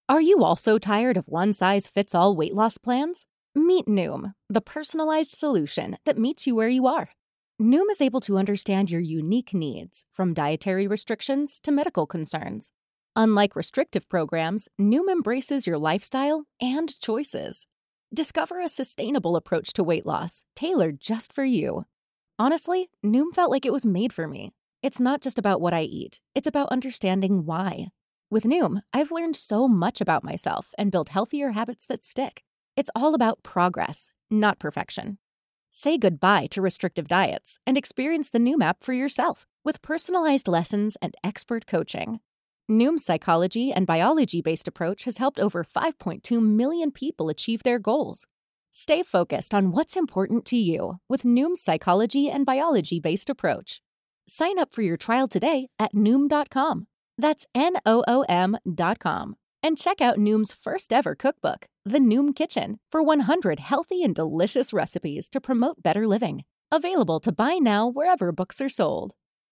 Are you also tired of one-size-fits-all weight loss plans? Meet Noom, the personalized solution that meets you where you are. Noom is able to understand your unique needs, from dietary restrictions to medical concerns. Unlike restrictive programs, Noom embraces your lifestyle and choices. Discover a sustainable approach to weight loss, tailored just for you. Honestly, Noom felt like it was made for me. It's not just about what I eat, it's about understanding why. With Noom, I've learned so much about myself and built healthier habits that stick. It's all about progress, not perfection. Say goodbye to restrictive diets and experience the Noom app for yourself with personalized lessons and expert coaching. Noom's psychology and biology-based approach has helped over 5.2 million people achieve their goals. Stay focused on what's important to you with Noom's psychology and biology-based approach. Sign up for your trial today at Noom.com. That's Noom.com. And check out Noom's first ever cookbook, The Noom Kitchen, for 100 healthy and delicious recipes to promote better living. Available to buy now wherever books are sold.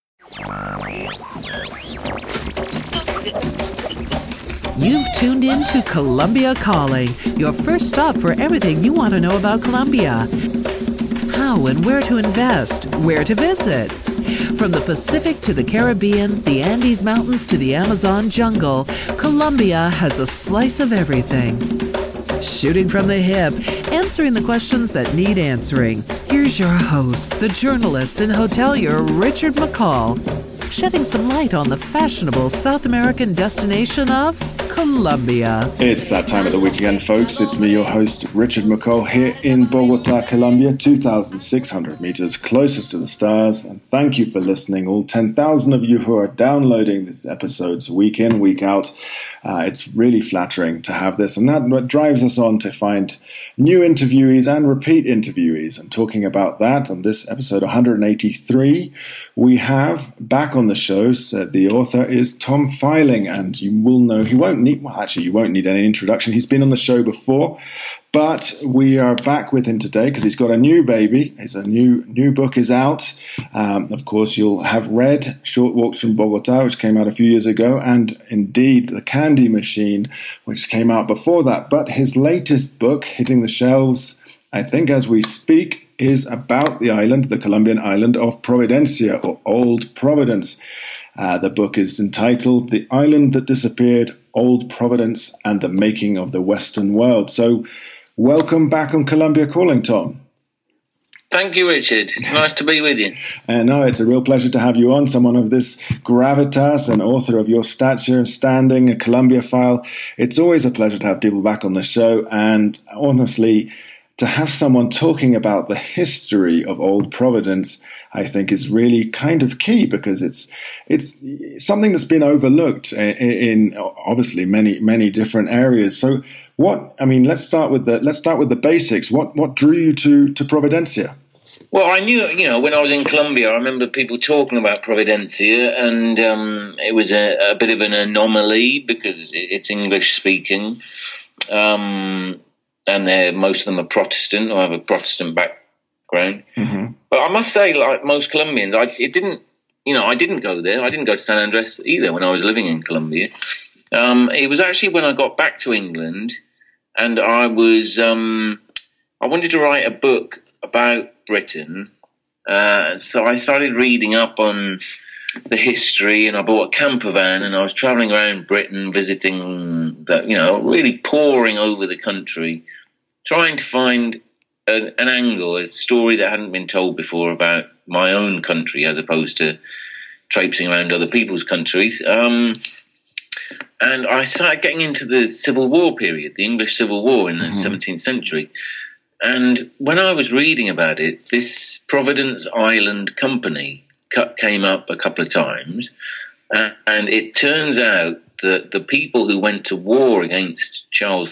You've tuned in to Colombia Calling, your first stop for everything you want to know about Colombia. How and where to invest, where to visit. From the Pacific to the Caribbean, the Andes Mountains to the Amazon jungle, Colombia has a slice of everything. Shooting from the hip, answering the questions that need answering. Here's your host, the journalist and hotelier Richard McCall, shedding some light on the fashionable South American destination of Colombia. It's that time of the week again, folks. It's me, your host, Richard McCall, here in Bogota, Colombia, 2,600 meters closest to the stars. And thank you for listening, all 10,000 of you who are downloading these episodes week in, week out. It's really flattering to have this, and that drives us on to find new interviewees and repeat interviewees. And talking about that, on this episode 183, we have back on the show, the author is Tom Filing, and you will know, you won't need any introduction. He's been on the show before, but we are back with him today because he's got a new baby. His new book is out. Of course, you'll have read Short Walks from Bogota, which came out a few years ago, and indeed The Candy Machine, which came out before that. But his latest book, hitting the shelves, I think as we speak, is about the island, the Colombian island of Providencia, or Old Providence. The book is entitled The Island That Disappeared, Old Providence and the Making of the Western World. So welcome back on Colombia Calling, Tom. Thank you, Richard. Nice to be with you. No, it's a real pleasure to have you on, someone of this gravitas, an author of your stature and standing, a Colombia file. It's always a pleasure to have people back on the show, and honestly, to have someone talking about the history of Old Providence, I think, is really kind of key, because it's something that's been overlooked in obviously many different areas. So let's start with the basics. What drew you to Providencia? Well, I knew, when I was in Colombia, I remember people talking about Providencia, and it was a bit of an anomaly because it's English speaking. And most of them are Protestant, or have a Protestant background. Mm-hmm. But I must say, like most Colombians, I didn't go there. I didn't go to San Andres either when I was living in Colombia. It was actually when I got back to England, and I wanted to write a book about Britain. So I started reading up on the history, and I bought a camper van, and I was traveling around Britain, visiting, really poring over the country, trying to find an angle, a story that hadn't been told before about my own country, as opposed to traipsing around other people's countries. And I started getting into the Civil War period, the English Civil War in the 17th century. And when I was reading about it, this Providence Island Company came up a couple of times, and it turns out that the people who went to war against Charles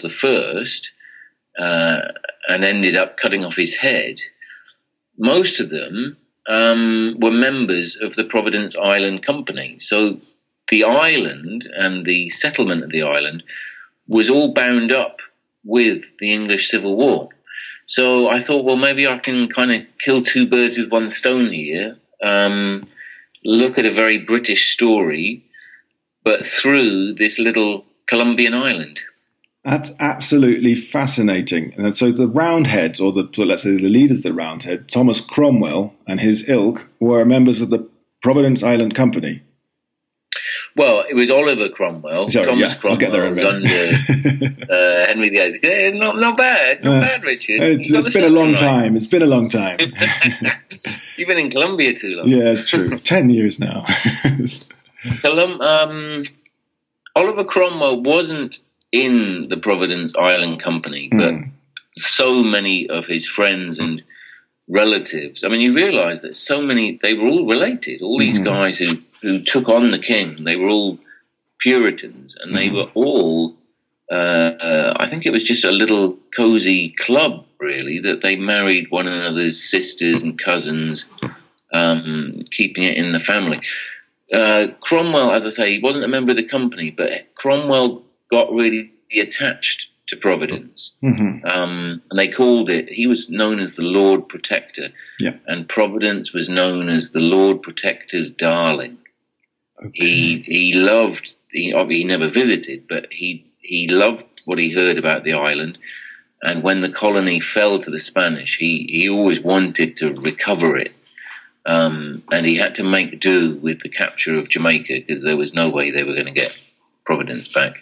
I and ended up cutting off his head, most of them were members of the Providence Island Company. So the island and the settlement of the island was all bound up with the English Civil War. So I thought, well, maybe I can kind of kill two birds with one stone here. Look at a very British story, but through this little Colombian island. That's absolutely fascinating. And so the Roundheads, or let's say the leaders of the Roundhead, Thomas Cromwell and his ilk, were members of the Providence Island Company. Well, it was Oliver Cromwell. Sorry, Thomas Cromwell was under Henry VIII. Yeah, not bad, Richard. It's been a long time. It's been a long time. You've been in Colombia too long. Yeah, it's true. 10 years now. Oliver Cromwell wasn't in the Providence Island Company, but so many of his friends and relatives. I mean, you realise that they were all related. All these guys who took on the king, they were all Puritans, and they were all, I think it was just a little cosy club, really, that they married one another's sisters and cousins, keeping it in the family. Cromwell, as I say, he wasn't a member of the company, but Cromwell got really attached to Providence. And they called it, he was known as the Lord Protector, and Providence was known as the Lord Protector's darling. Okay. He never visited, but he loved what he heard about the island. And when the colony fell to the Spanish, he always wanted to recover it. And he had to make do with the capture of Jamaica, because there was no way they were going to get Providence back.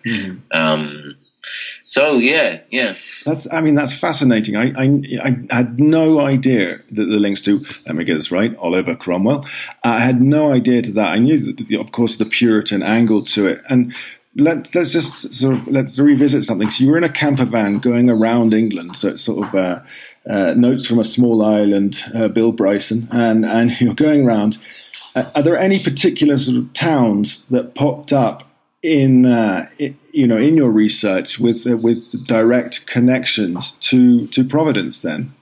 So yeah. That's fascinating. I had no idea that the links to, let me get this right, Oliver Cromwell. I had no idea to that. I knew that, of course, the Puritan angle to it. And let's revisit something. So you were in a camper van going around England. So it's sort of Notes from a Small Island, Bill Bryson, and you're going around. Are there any particular sort of towns that popped up in your research with direct connections to Providence then?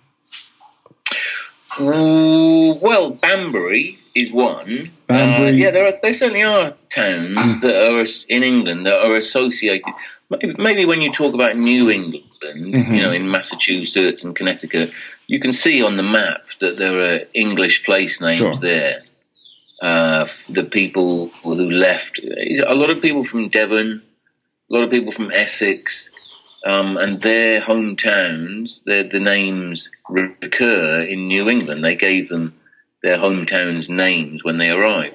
Well, Banbury is one. Banbury. There certainly are towns that are in England that are associated. Maybe when you talk about New England, in Massachusetts and Connecticut, you can see on the map that there are English place names there. The people who left, a lot of people from Devon, a lot of people from Essex, and their hometowns, the names recur in New England. They gave them their hometowns names when they arrived.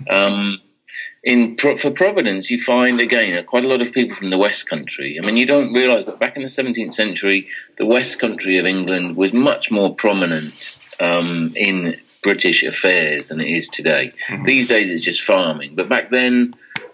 For Providence, you find, again, quite a lot of people from the West Country. I mean, you don't realise that back in the 17th century, the West Country of England was much more prominent in British affairs than it is today. These days it's just farming, but back then,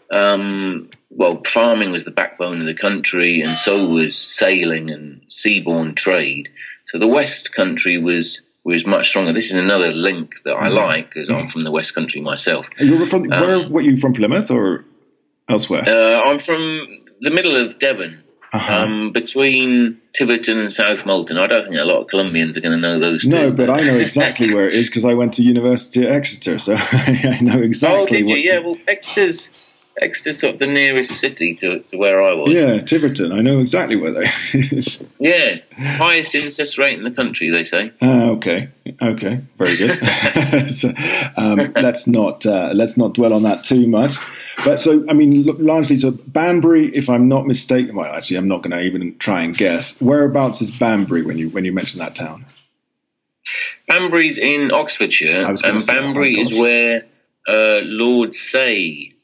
farming was the backbone of the country, and so was sailing and seaborne trade. So the West Country was much stronger. This is another link that I like, because I'm from the West Country myself. You're from were you from Plymouth or elsewhere? I'm from the middle of Devon. Between Tiverton and South Molton. I don't think a lot of Colombians are going to know those two. No, but I know exactly where it is, because I went to university at Exeter, so I know exactly. Oh, did you? Yeah, well, Exeter's sort of the nearest city to where I was. Yeah, Tiverton. I know exactly where they is. Yeah, highest incest rate in the country, they say. Okay, very good. So, let's not dwell on that too much. But so, I mean, largely, so Banbury, if I'm not mistaken, well, actually, I'm not going to even try and guess. Whereabouts is Banbury when you mention that town? Banbury's in Oxfordshire, and Banbury is where Lord Say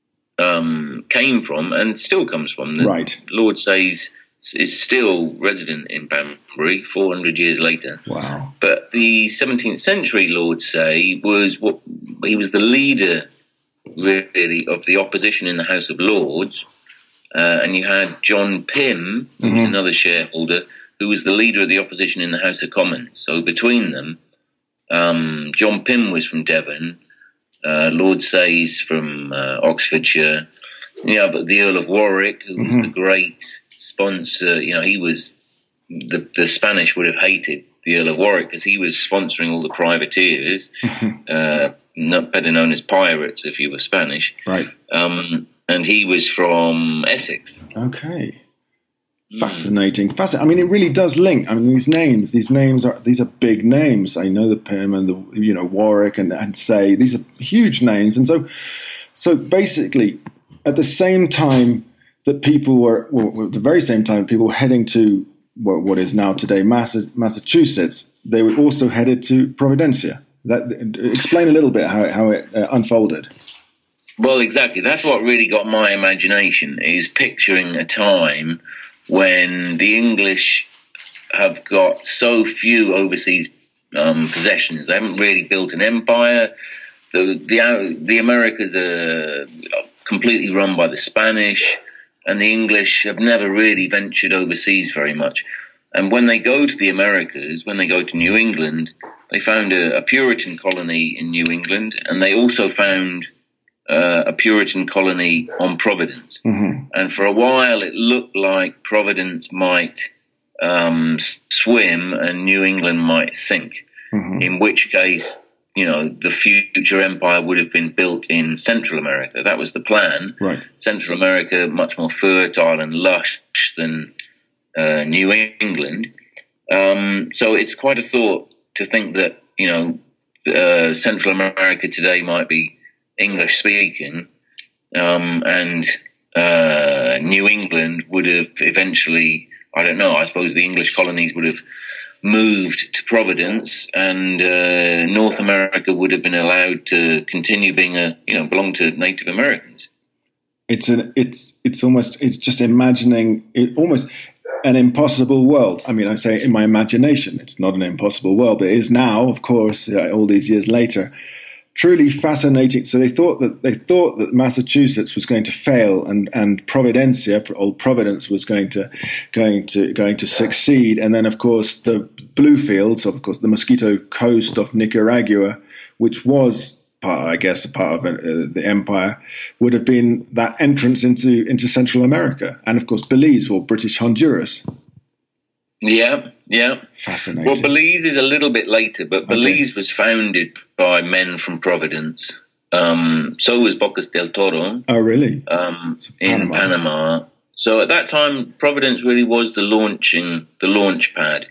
came from and still comes from. Right. Lord Say is still resident in Banbury 400 years later. Wow. But the 17th century Lord Say he was the leader, really, of the opposition in the House of Lords, and you had John Pym, who was another shareholder, who was the leader of the opposition in the House of Commons. So between them, John Pym was from Devon, Lord Say's from Oxfordshire. Yeah, but the Earl of Warwick, who was the great sponsor, he was the Spanish would have hated the Earl of Warwick because he was sponsoring all the privateers. Not better known as pirates if you were Spanish. Right. And he was from Essex. Okay. Fascinating. I mean, it really does link. I mean, these names are big names. I know the Pym and the Warwick and Say, these are huge names. And so basically at the same time that people were at the very same time people were heading to what is now today Massachusetts. They were also headed to Providencia. Explain a little bit how it unfolded. Well, exactly. That's what really got my imagination, is picturing a time when the English have got so few overseas possessions. They haven't really built an empire. The Americas are completely run by the Spanish, and the English have never really ventured overseas very much. And when they go to the Americas, when they go to New England, they found a Puritan colony in New England, and they also found a Puritan colony on Providence. Mm-hmm. And for a while, it looked like Providence might swim and New England might sink, mm-hmm. in which case, the future empire would have been built in Central America. That was the plan. Right. Central America, much more fertile and lush than New England. So it's quite a thought to think that, Central America today might be English speaking, and New England would have eventually, I don't know, I suppose the English colonies would have moved to Providence, and North America would have been allowed to continue being belong to Native Americans. It's just imagining it, almost an impossible world. I mean, I say in my imagination, it's not an impossible world, but it is now, of course, all these years later. Truly fascinating. So they thought that Massachusetts was going to fail, and Providencia, old Providence, was going to succeed. And then, of course, the Bluefields, of course, the Mosquito Coast of Nicaragua, which was a part of the empire, would have been that entrance into Central America, and of course Belize, or British Honduras. Yeah. Fascinating. Well, Belize is a little bit later, but Belize was founded by men from Providence. So was Bocas del Toro. Oh, really? In Panama. So at that time, Providence really was the launch pad.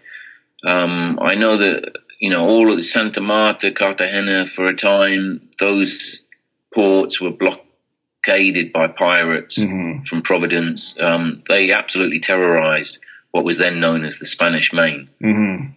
I know that, all of Santa Marta, Cartagena, for a time, those ports were blockaded by pirates, mm-hmm. from Providence. They absolutely terrorized what was then known as the Spanish Main. Mm-hmm.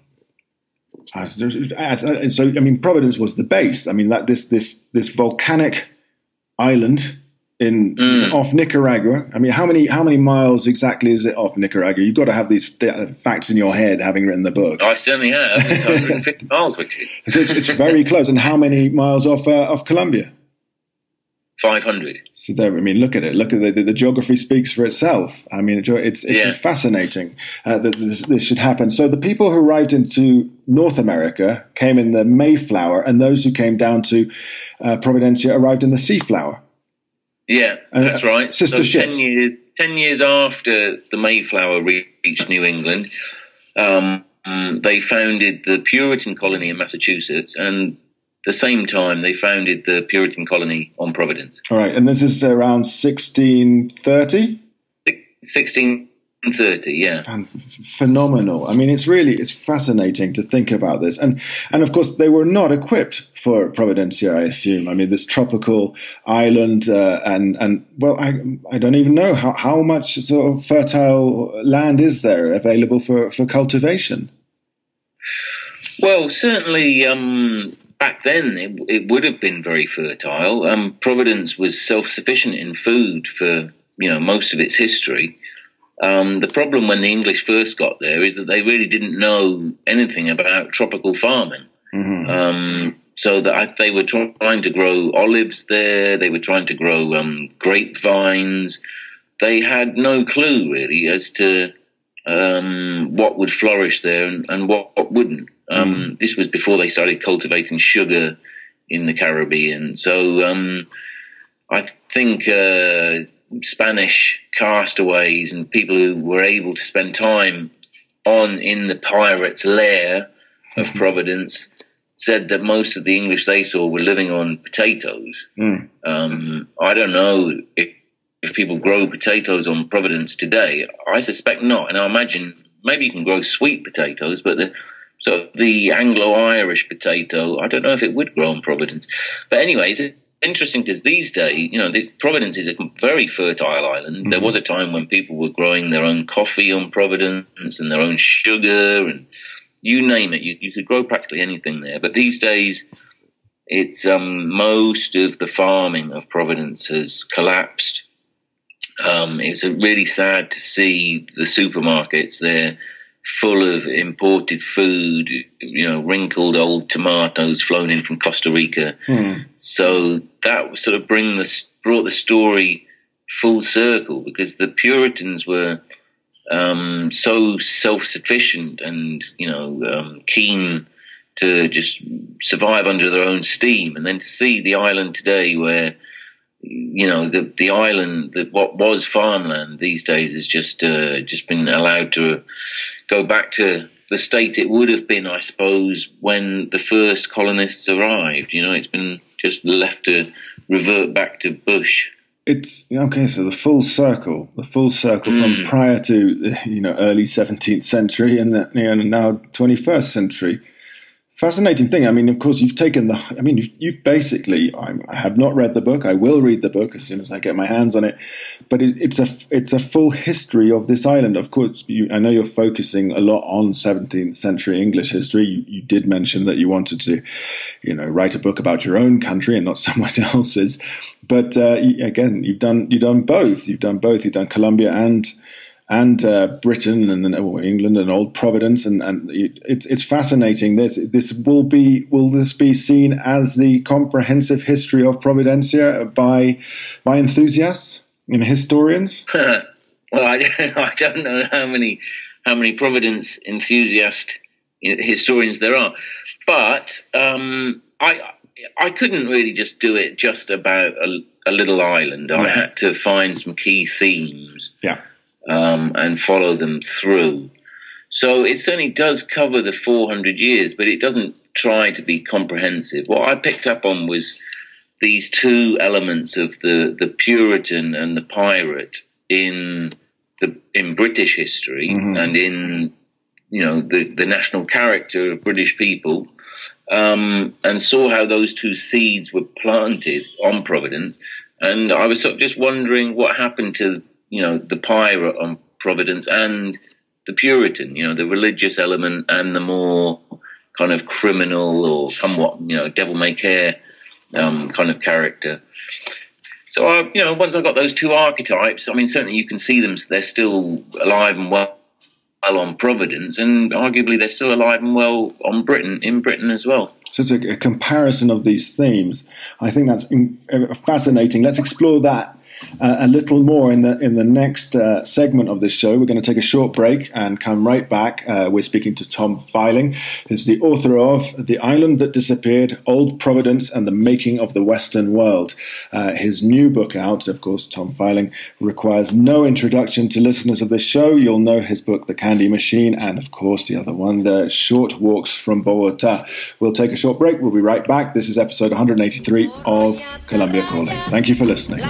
And so, I mean, Providence was the base. I mean, that this volcanic island off Nicaragua. I mean, how many miles exactly is it off Nicaragua? You've got to have these facts in your head, having written the book. I certainly have. It's 150 miles, Richard. So it's very close. And how many miles off Colombia? 500. So there, I mean, look at it. Look at the geography speaks for itself. I mean, it's fascinating that this should happen. So the people who arrived into North America came in the Mayflower, and those who came down to Providencia arrived in the Seaflower. Yeah, that's right. Sister ships. 10 years after the Mayflower reached New England, they founded the Puritan colony in Massachusetts, and the same time they founded the Puritan colony on Providence. All right, and this is around 1630? 1630, yeah. Phenomenal. I mean, it's fascinating to think about this. And of course, they were not equipped for Providencia, I assume. I mean, this tropical island, and well, I don't even know how much sort of fertile land is there available for cultivation. Well, certainly, back then, it would have been very fertile. Providence was self-sufficient in food for most of its history. The problem when the English first got there is that they really didn't know anything about tropical farming. Mm-hmm. So that they were trying to grow olives there. They were trying to grow grapevines. They had no clue really as to what would flourish there and what wouldn't. This was before they started cultivating sugar in the Caribbean. So I think Spanish castaways and people who were able to spend time in the pirates' lair of Providence said that most of the English they saw were living on potatoes. I don't know if people grow potatoes on Providence today. I suspect not, and I imagine maybe you can grow sweet potatoes, but the Anglo-Irish potato, I don't know if it would grow on Providence. But anyways, interesting because these days, Providence is a very fertile island. Mm-hmm. There was a time when people were growing their own coffee on Providence and their own sugar and you name it. You could grow practically anything there. But these days, it's most of the farming of Providence has collapsed. It's really sad to see the supermarkets there full of imported food, wrinkled old tomatoes flown in from Costa Rica. So that sort of brought the story full circle, because the Puritans were so self-sufficient and keen to just survive under their own steam, and then to see the island today where the island, that what was farmland these days, has just been allowed to go back to the state it would have been, I suppose, when the first colonists arrived. It's been just left to revert back to bush. It's okay. So the full circle from prior to early 17th century and now 21st century. Fascinating thing. I mean, of course, you've taken you've basically. I have not read the book. I will read the book as soon as I get my hands on it. But it's a full history of this island. Of course, I know you're focusing a lot on 17th century English history. You did mention that you wanted to, write a book about your own country and not someone else's. But again, you've done both. You've done Columbia and Britain and England and Old Providence, and it's fascinating. Will this be seen as the comprehensive history of Providencia by enthusiasts and historians? Well, I don't know how many Providence enthusiast historians there are, but I couldn't really just do it just about a little island. I had to find some key themes. Yeah. And follow them through. So it certainly does cover the 400 years, but it doesn't try to be comprehensive. What I picked up on was these two elements of the Puritan and the pirate in British history, and in the national character of British people, and saw how those two seeds were planted on Providence. And I was sort of just wondering what happened to the pirate on Providence and the Puritan, the religious element and the more kind of criminal or somewhat, devil-may-care kind of character. So, once I got those two archetypes, I mean, certainly you can see them, they're still alive and well on Providence, and arguably they're still alive and well in Britain as well. So it's a comparison of these themes. I think that's fascinating. Let's explore that a little more in the next segment of this show. We're going to take a short break and come right back. We're speaking to Tom Filing, who's the author of The Island That Disappeared, Old Providence and the Making of the Western World. His new book out, of course, Tom Filing, requires no introduction to listeners of this show. You'll know his book, The Candy Machine, and of course the other one, The Short Walks from Bogota. We'll take a short break. We'll be right back. This is episode 183 of Columbia Calling. Thank you for listening.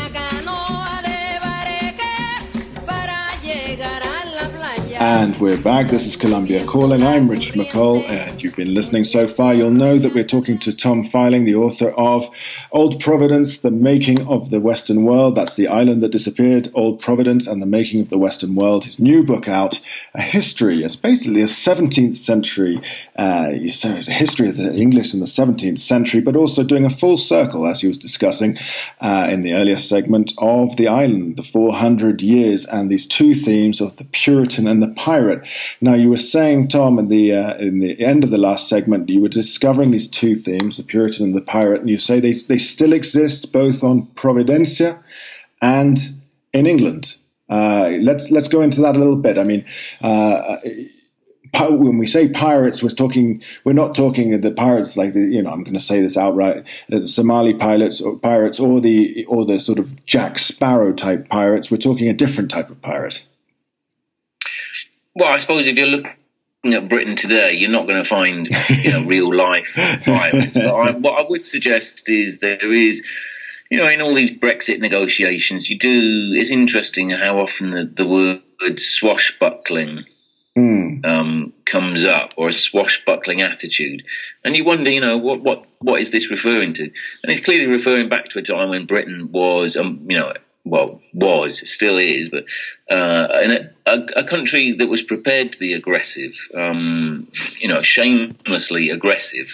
And we're back. This is Columbia Calling. I'm Richard McCall, and you've been listening so far. You'll know that we're talking to Tom Filing, the author of Old Providence, The Making of the Western World. That's The Island That Disappeared, Old Providence and the Making of the Western World. His new book out, a history. It's basically a 17th century, it's a history of the English in the 17th century, but also doing a full circle, as he was discussing in the earlier segment, of the island, the 400 years, and these two themes of the Puritan and the pirate. Now, you were saying, Tom, in the end of the last segment, you were discovering these two themes, the Puritan and the pirate, and you say they still exist both on Providencia and in England. Let's go into that a little bit. I mean, when we say pirates, we're not talking the pirates like I'm going to say this outright, the Somali pirates or the sort of Jack Sparrow type pirates. We're talking a different type of pirate. Well, I suppose if you're looking at Britain today, you're not going to find, real life pirates. But what I would suggest is there is, in all these Brexit negotiations, it's interesting how often the word swashbuckling comes up, or a swashbuckling attitude, and you wonder, what is this referring to? And it's clearly referring back to a time when Britain was, still is, but in a country that was prepared to be aggressive, shamelessly aggressive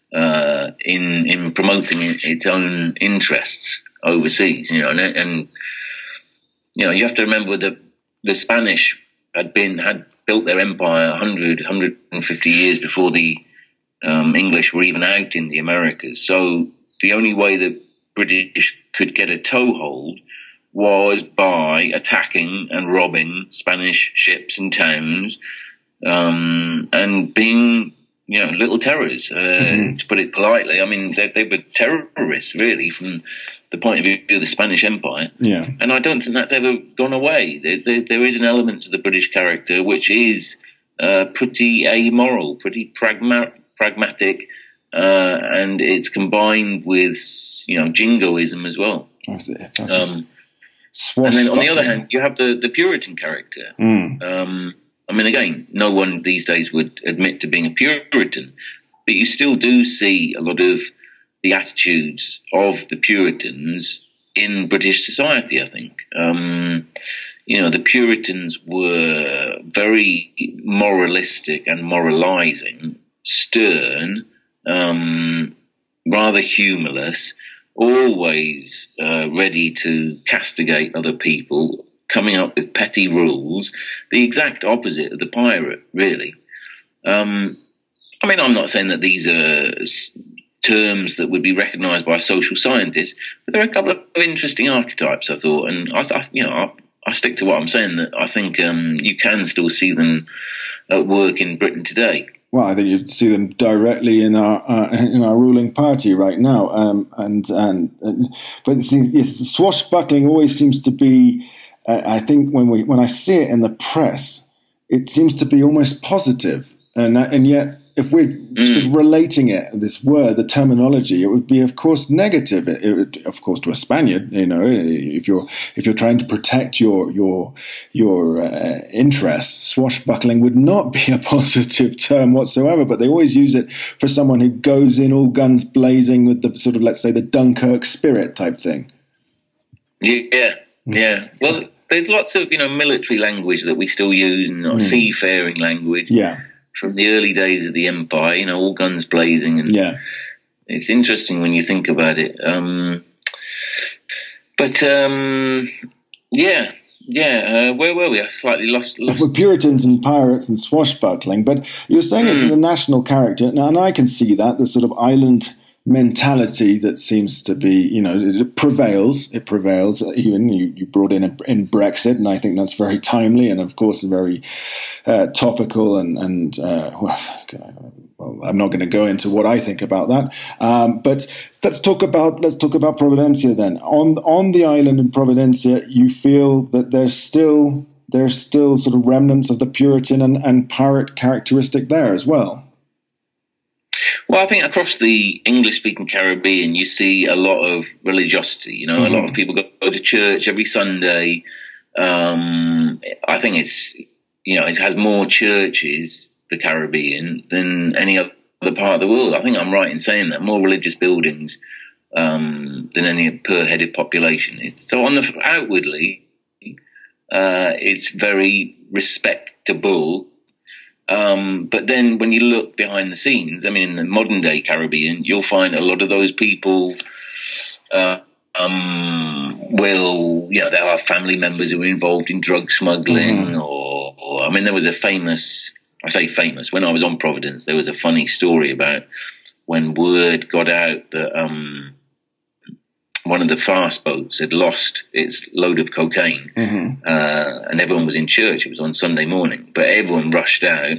in promoting its own interests overseas. And you have to remember that the Spanish had built their empire 150 years before the English were even out in the Americas. So the only way the British could get a toehold was by attacking and robbing Spanish ships and towns, and being, little terrors, to put it politely. I mean, they were terrorists, really, from the point of view of the Spanish Empire. Yeah. And I don't think that's ever gone away. There is an element to the British character which is pretty amoral, pretty pragmatic, and it's combined with, jingoism as well. And then on the other hand, you have the Puritan character. I mean, again, no one these days would admit to being a Puritan, but you still do see a lot of the attitudes of the Puritans in British society, I think. The Puritans were very moralistic and moralizing, stern, rather humorless, always ready to castigate other people, coming up with petty rules, the exact opposite of the pirate, really. I'm not saying that these are terms that would be recognised by social scientists, but there are a couple of interesting archetypes, I thought, and I stick to what I'm saying, that I think you can still see them at work in Britain today. Well, I think you see them directly in our ruling party right now, but the swashbuckling always seems to be. I think when I see it in the press, it seems to be almost positive, and yet if we're sort of relating it, this word, the terminology, it would be, of course, negative. It would, of course, to a Spaniard, if you're trying to protect your interests, swashbuckling would not be a positive term whatsoever. But they always use it for someone who goes in all guns blazing with the sort of, let's say, the Dunkirk spirit type thing. Yeah. Well, there's lots of military language that we still use, and seafaring language. Yeah. From the early days of the empire, all guns blazing, and it's interesting when you think about it. Where were we? I slightly lost. With Puritans and pirates and swashbuckling, but you're saying it's the national character now, and I can see that the sort of island mentality that seems to be, it prevails. Even you brought in Brexit, and I think that's very timely, and of course very topical. And I'm not going to go into what I think about that. But let's talk about Providencia then. On the island in Providencia, you feel that there's still sort of remnants of the Puritan and pirate characteristic there as well. Well, I think across the English-speaking Caribbean, you see a lot of religiosity. A lot of people go to church every Sunday. I think it has more churches, the Caribbean, than any other part of the world. I think I'm right in saying that, more religious buildings than any per-headed population. So outwardly, it's very respectable. But then when you look behind the scenes, in the modern day Caribbean, you'll find a lot of those people they'll have family members who are involved in drug smuggling, or there was when I was on Providence, there was a funny story about when word got out that one of the fast boats had lost its load of cocaine, and everyone was in church. It was on Sunday morning, but everyone rushed down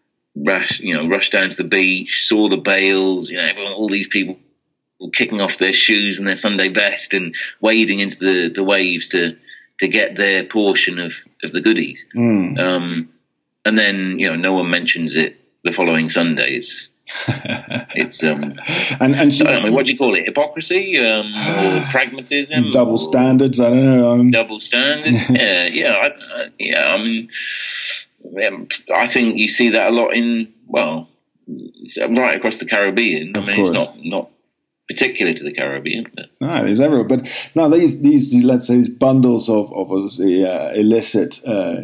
to the beach, saw the bales. All these people were kicking off their shoes and their Sunday best and wading into the waves to get their portion of the goodies. And then no one mentions it the following Sundays. It's what do you call it? Hypocrisy or pragmatism? Double standards? I don't know. Double standards? Yeah. I think you see that a lot it's right across the Caribbean. I mean, it's not particular to the Caribbean. But. No, there's everywhere. But now these let's say these bundles of obviously illicit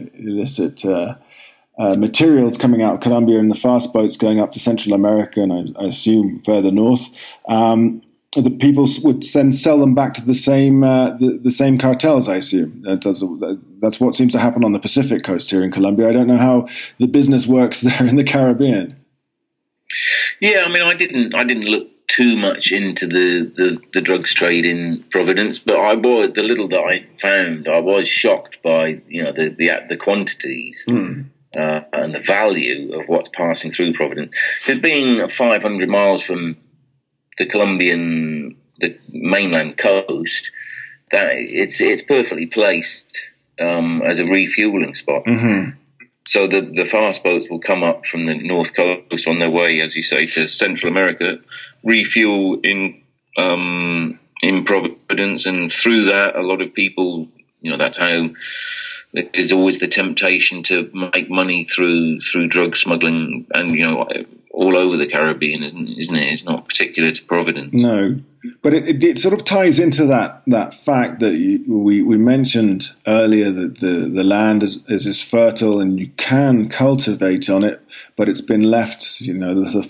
materials coming out of Colombia and the fast boats going up to Central America and I assume further north. The people would then sell them back to the same cartels, I assume. That's what seems to happen on the Pacific coast here in Colombia. I don't know how the business works there in the Caribbean. Yeah, I mean, I didn't look too much into the drugs trade in Providence, but the little that I found, I was shocked by the quantities and the value of what's passing through Providence. It being 500 miles from the mainland coast, that it's perfectly placed as a refueling spot. Mm-hmm. So the fast boats will come up from the north coast on their way, as you say, to Central America, refuel in Providence, and through that, a lot of people, that's how there's always the temptation to make money through drug smuggling, and all over the Caribbean, isn't it? It's not particular to Providence. No, but it sort of ties into that fact that we mentioned earlier that the land is fertile and you can cultivate on it, but it's been left, the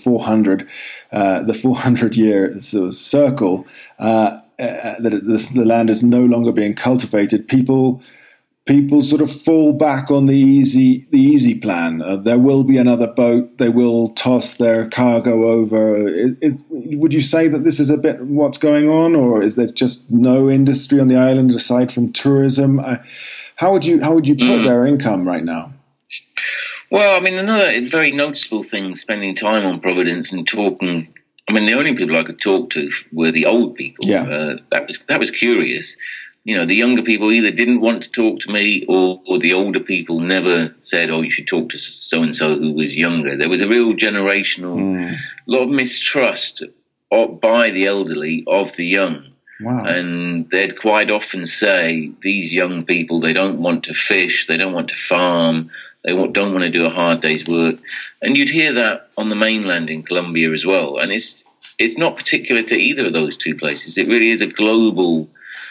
400 year sort of circle that the land is no longer being cultivated. People sort of fall back on the easy plan. There will be another boat. They will toss their cargo over. Would you say that this is a bit what's going on, or is there just no industry on the island aside from tourism? How would you put their income right now? Well, I mean, another very noticeable thing, spending time on Providence and talking. I mean, the only people I could talk to were the old people. Yeah. That was curious. The younger people either didn't want to talk to me or the older people never said, you should talk to so-and-so who was younger. There was a real generational, lot of mistrust by the elderly of the young. Wow. And they'd quite often say, these young people, they don't want to fish, they don't want to farm, they don't want to do a hard day's work. And you'd hear that on the mainland in Colombia as well. And it's not particular to either of those two places. It really is a global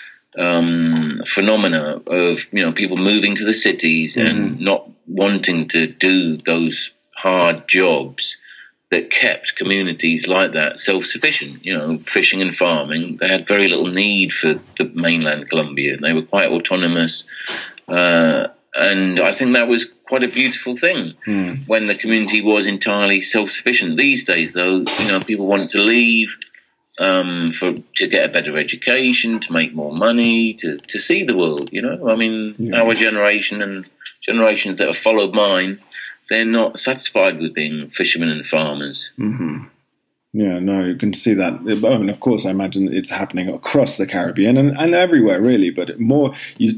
phenomena of people moving to the cities and not wanting to do those hard jobs that kept communities like that self-sufficient. Fishing and farming, they had very little need for the mainland Colombia. They were quite autonomous, and I think that was quite a beautiful thing when the community was entirely self-sufficient. These days, though, people want to leave to get a better education, to make more money, to see the world. I mean, our generation and generations that have followed mine, they're not satisfied with being fishermen and farmers. Mm-hmm. Yeah, no, you can see that. And of course, I imagine it's happening across the Caribbean and everywhere, really. But more,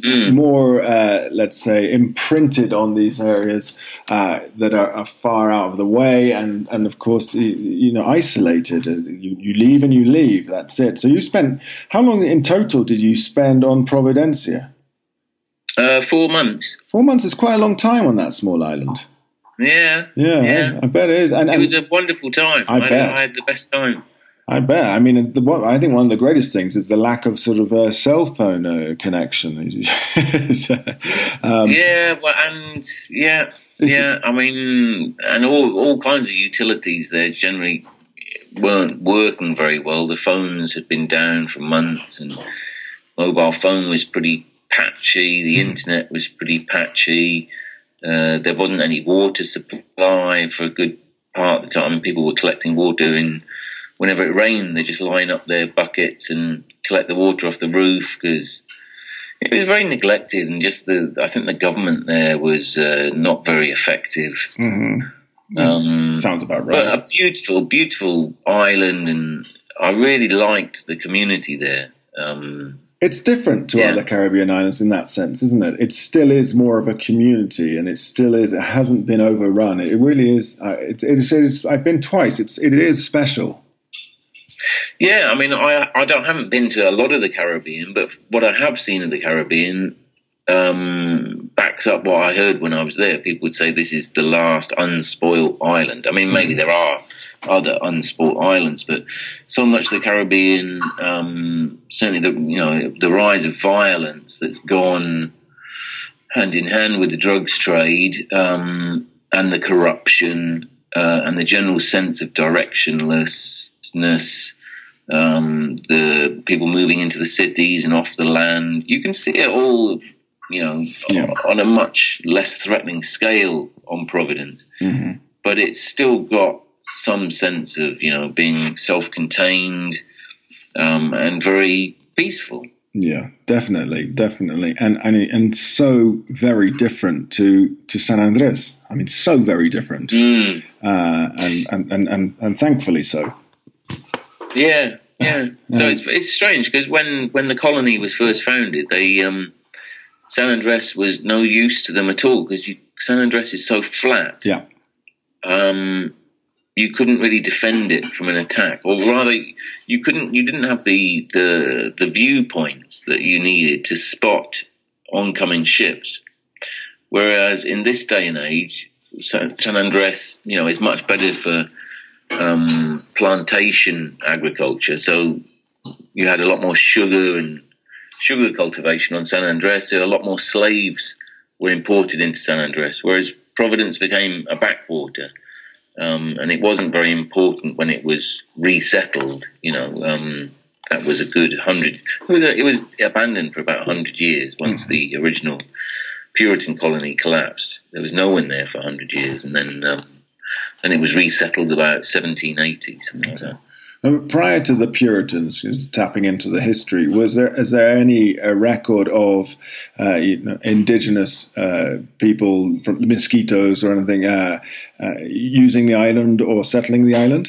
let's say, imprinted on these areas that are far out of the way, and of course, isolated. You leave and you leave. That's it. So how long in total did you spend on Providencia? 4 months. 4 months is quite a long time on that small island. Yeah. I bet it is. And it was a wonderful time. I had the best time. I bet. I mean, I think one of the greatest things is the lack of sort of a cell phone connection. I mean, and all kinds of utilities there generally weren't working very well. The phones had been down for months, and mobile phone was pretty patchy. The internet was pretty patchy. There wasn't any water supply for a good part of the time. People were collecting water whenever it rained. They just line up their buckets and collect the water off the roof because it was very neglected. And I think the government there was not very effective. Mm-hmm. Sounds about right. But a beautiful, beautiful island, and I really liked the community there. It's different to other Caribbean islands in that sense, isn't it? It still is more of a community, and it hasn't been overrun. It really is. It is. I've been twice. It is special. Yeah, I mean, I haven't been to a lot of the Caribbean, but what I have seen of the Caribbean back backs up what I heard when I was there. People would say this is the last unspoilt island. I mean, maybe there are other unspoilt islands, but so much of the Caribbean, certainly the rise of violence that's gone hand in hand with the drugs trade, and the corruption, and the general sense of directionlessness, the people moving into the cities and off the land. You can see it all, on a much less threatening scale on Providence, but it's still got some sense of, being self-contained, and very peaceful. Yeah, definitely, and so very different to San Andres. I mean, so very different, and thankfully so. Yeah. So it's strange because when the colony was first founded, San Andres was no use to them at all because San Andres is so flat. Yeah. You couldn't really defend it from an attack, or rather, you didn't have the viewpoints that you needed to spot oncoming ships. Whereas in this day and age, San Andres, is much better for plantation agriculture. So you had a lot more sugar cultivation on San Andres. So a lot more slaves were imported into San Andres, whereas Providence became a backwater. And it wasn't very important when it was resettled. That was a good 100. It was abandoned for about 100 years once the original Puritan colony collapsed. There was no one there for 100 years, and then it was resettled about 1780, something like that. Prior to the Puritans, just tapping into the history, is there any record of indigenous people from the Mosquitoes or anything using the island or settling the island?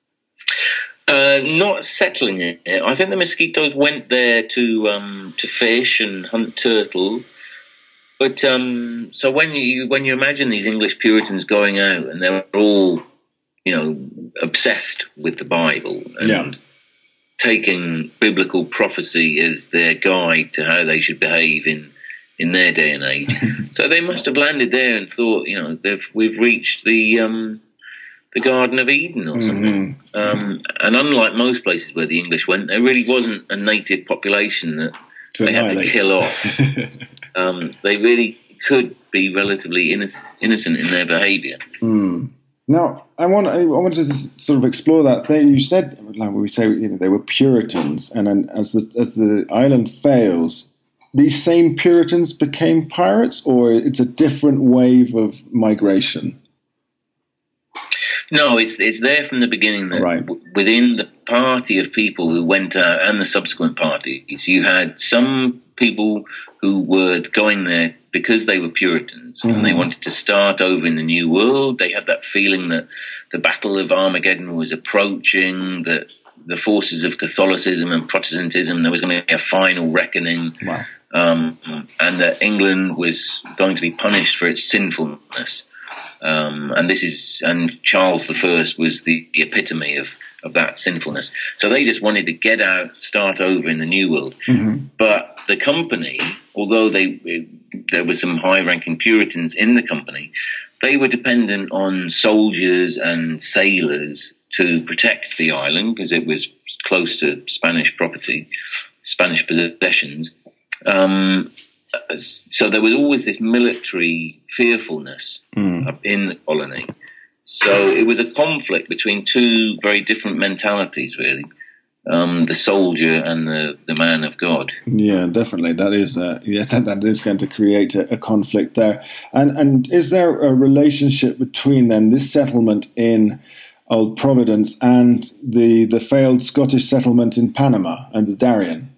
Not settling it. I think the Mosquitoes went there to fish and hunt turtle. But so when you imagine these English Puritans going out and they're all obsessed with the Bible and taking biblical prophecy as their guide to how they should behave in their day and age. So they must have landed there and thought, we've reached the Garden of Eden or something. And unlike most places where the English went, there really wasn't a native population that they had to kill off. They really could be relatively innocent in their behaviour. Now, I want to sort of explore that thing. You said, like we say, they were Puritans, and then as the island fails, these same Puritans became pirates, or it's a different wave of migration? No, it's there from the beginning. That within the party of people who went out and the subsequent parties, you had some people who were going there because they were Puritans and they wanted to start over in the New World. They had that feeling that the Battle of Armageddon was approaching, that the forces of Catholicism and Protestantism, there was going to be a final reckoning, and that England was going to be punished for its sinfulness. And Charles I was the epitome of that sinfulness. So they just wanted to get out, start over in the New World. But the company, although there were some high-ranking Puritans in the company, they were dependent on soldiers and sailors to protect the island because it was close to Spanish property, Spanish possessions. So there was always this military fearfulness in the colony. So it was a conflict between two very different mentalities, really. The soldier and the man of God. Yeah, definitely. That is that is going to create a conflict there. And is there a relationship between then this settlement in Old Providence and the failed Scottish settlement in Panama and the Darien?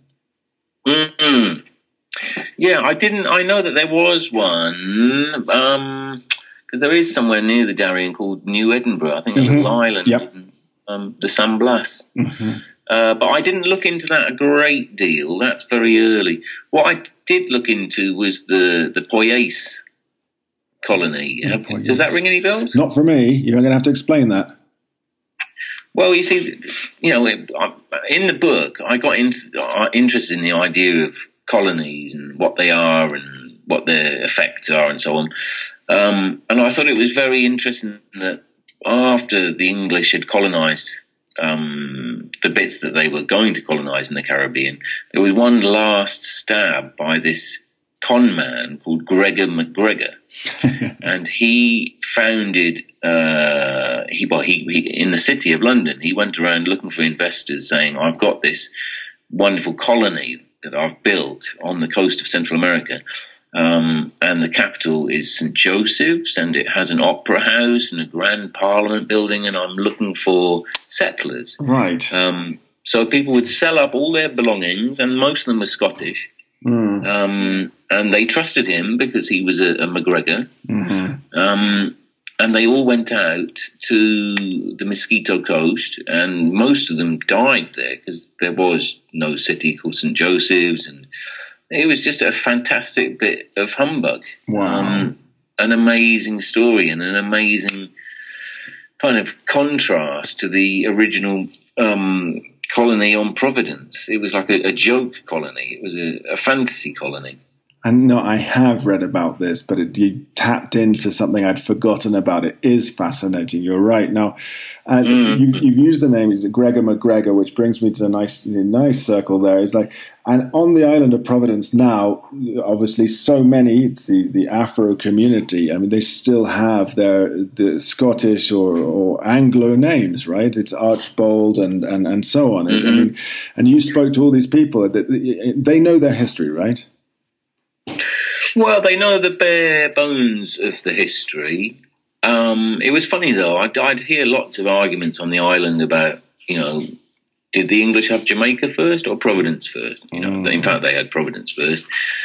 Yeah, I know that there was one. Because there is somewhere near the Darien called New Edinburgh. I think a little island in the San Blas. But I didn't look into that a great deal. That's very early. What I did look into was the Poyais colony. Does that ring any bells? Not for me. You're going to have to explain that. Well, you see, in the book, I got interested in the idea of colonies and what they are and what their effects are and so on. And I thought it was very interesting that after the English had colonised the bits that they were going to colonise in the Caribbean, there was one last stab by this con man called Gregor MacGregor, and he founded. He in the city of London, he went around looking for investors, saying, "I've got this wonderful colony that I've built on the coast of Central America." And the capital is St. Joseph's, and it has an opera house and a grand parliament building, and I'm looking for settlers. Right. So people would sell up all their belongings, and most of them were Scottish. And they trusted him because he was a MacGregor. And they all went out to the Mosquito Coast, and most of them died there because there was no city called St. Joseph's, and it was just a fantastic bit of humbug. Wow. An amazing story and an amazing kind of contrast to the original colony on Providence. It was like a joke colony. It was a fantasy colony. And no, I have read about this, but you tapped into something I'd forgotten about. It is fascinating. You're right. Now, you've used the name, it's Gregor MacGregor, which brings me to a nice circle there. It's like, and on the island of Providence now, obviously, so many. It's the Afro community. I mean, they still have the Scottish or Anglo names, right? It's Archbold and so on. I mean, and you spoke to all these people. They know their history, right? Well, they know the bare bones of the history. It was funny, though. I'd hear lots of arguments on the island about, did the English have Jamaica first or Providence first? In fact, they had Providence first.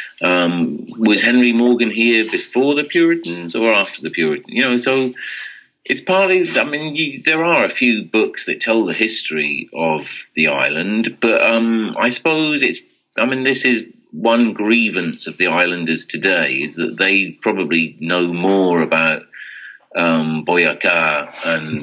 Was Henry Morgan here before the Puritans or after the Puritans? So it's partly, there are a few books that tell the history of the island, but I suppose this is one grievance of the islanders today, is that they probably know more about Boyacá and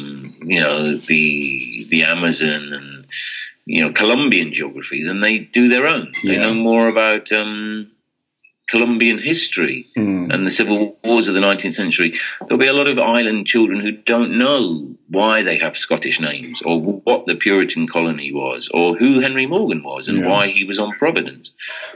the Amazon and Colombian geography than they do their own. They know more about Colombian history and the civil wars of the 19th century. There'll be a lot of island children who don't know why they have Scottish names, or what the Puritan colony was, or who Henry Morgan was, and why he was on Providence.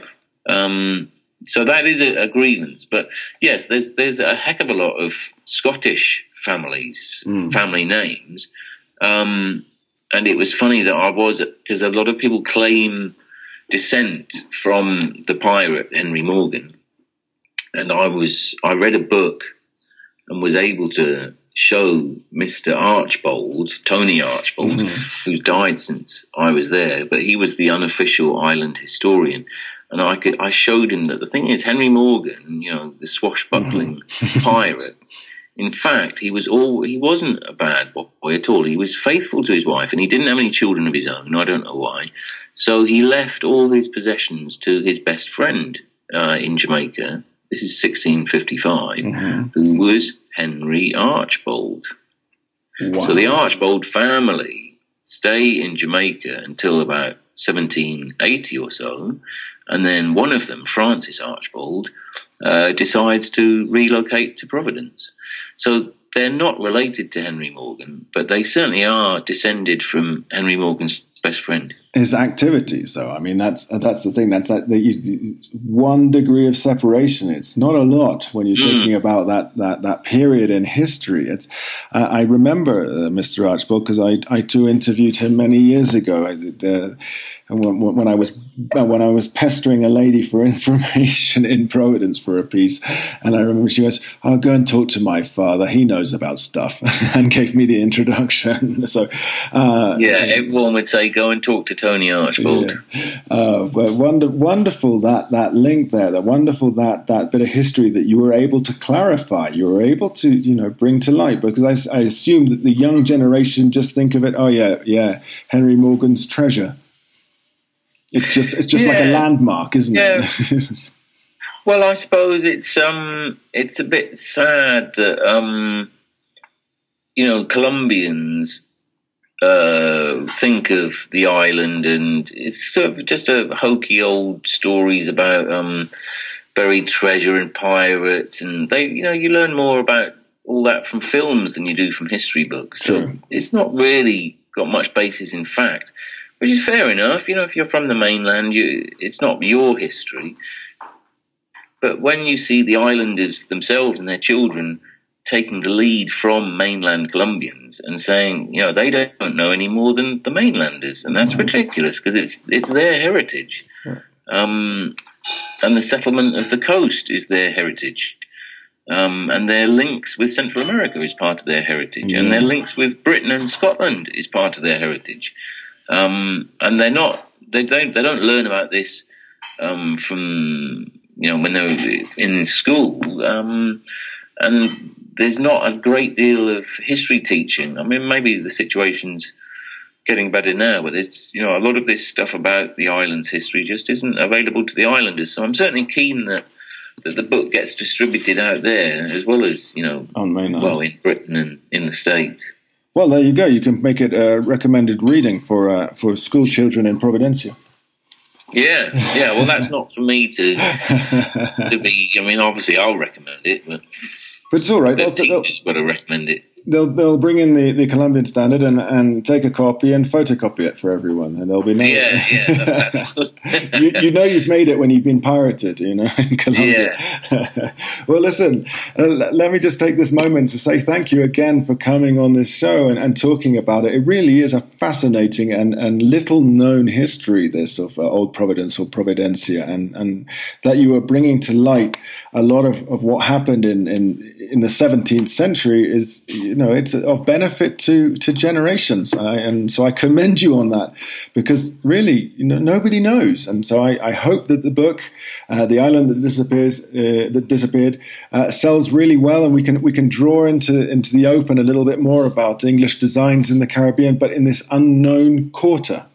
So that is a grievance. But yes, there's a heck of a lot of Scottish families, family names. And it was funny that because a lot of people claim descent from the pirate Henry Morgan. And I read a book and was able to show Mr. Archbold, Tony Archbold, who's died since I was there, but he was the unofficial island historian. And I showed him that the thing is, Henry Morgan, the swashbuckling pirate, in fact, he wasn't a bad boy at all. He was faithful to his wife, and he didn't have any children of his own. I don't know why. So he left all his possessions to his best friend in Jamaica. This is 1655, who was Henry Archbold. Wow. So the Archbold family stay in Jamaica until about 1780 or so, and then one of them, Francis Archbold, decides to relocate to Providence. So they're not related to Henry Morgan, but they certainly are descended from Henry Morgan's best friend. His activities, though, I mean, that's the thing. It's 1 degree of separation. It's not a lot when you're thinking about that period in history. I remember Mr. Archbold because I too interviewed him many years ago. I did, when I was pestering a lady for information in Providence for a piece, and I remember she goes, "I'll go and talk to my father. He knows about stuff," and gave me the introduction. So, everyone would say, "Go and talk to Tony Archbold." But wonderful that link there. That wonderful that bit of history that you were able to clarify. You were able to bring to light, because I assume that the young generation just think of it. Oh yeah, Henry Morgan's treasure. It's just like a landmark, isn't it? Well, I suppose it's a bit sad that Colombians think of the island, and it's sort of just a hokey old stories about buried treasure and pirates, and you learn more about all that from films than you do from history books. So it's not really got much basis in fact, which is fair enough. If you're from the mainland, it's not your history. But when you see the islanders themselves and their children taking the lead from mainland Colombians and saying, they don't know any more than the mainlanders, and that's ridiculous because it's their heritage. And the settlement of the coast is their heritage. And their links with Central America is part of their heritage, and their links with Britain and Scotland is part of their heritage. And they don't learn about this from when they're in school. And there's not a great deal of history teaching. I mean, maybe the situation's getting better now, but it's a lot of this stuff about the island's history just isn't available to the islanders. So I'm certainly keen that the book gets distributed out there, as well as on mainland. Well, in Britain and in the States. Well, there you go. You can make it a recommended reading for school children in Providencia. Yeah. Well, that's not for me to be. I mean, obviously, I'll recommend it, but it's all right. The teachers got to recommend it. They'll bring in the Colombian Standard and take a copy and photocopy it for everyone, and there'll be no. You've made it when you've been pirated, in Colombia. Yeah. Well, listen, let me just take this moment to say thank you again for coming on this show and talking about it. It really is a fascinating and little known history, this of Old Providence or Providencia, and that you are bringing to light a lot of what happened in the 17th century is. It's of benefit to generations, and so I commend you on that, because really, nobody knows, and so I hope that the book, "The Island That Disappeared," sells really well, and we can draw into the open a little bit more about English designs in the Caribbean, but in this unknown quarter.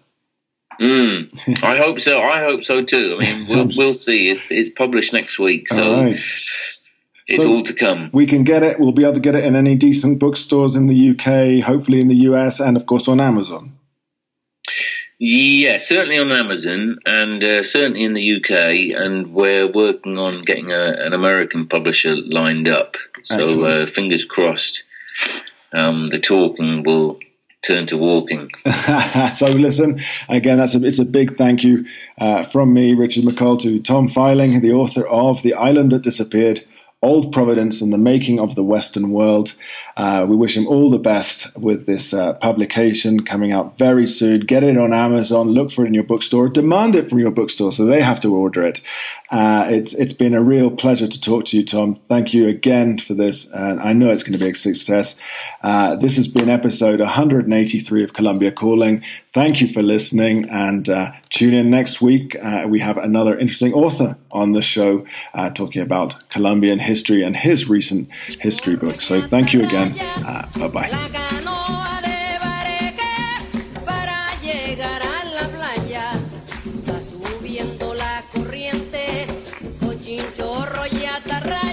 I hope so. I hope so too. I mean, we'll see. It's published next week, so. All right. It's all to come. We can get it. We'll be able to get it in any decent bookstores in the UK, hopefully in the US, and of course on Amazon. Yeah, certainly on Amazon, and certainly in the UK. And we're working on getting an American publisher lined up. So fingers crossed, the talking will turn to walking. So listen, again, it's a big thank you from me, Richard McColl, to Tom Filing, the author of The Island That Disappeared, Old Providence and the Making of the Western World. We wish him all the best with this publication coming out very soon. Get it on Amazon, look for it in your bookstore, demand it from your bookstore so they have to order it. It's been a real pleasure to talk to you, Tom. Thank you again for this, and I know it's going to be a success. This has been episode 183 of Colombia Calling. Thank you for listening, and tune in next week. We have another interesting author on the show talking about Colombian history and his recent history book. So thank you again. Bye-bye. Subiendo la corriente, con chinchorro y atarraya.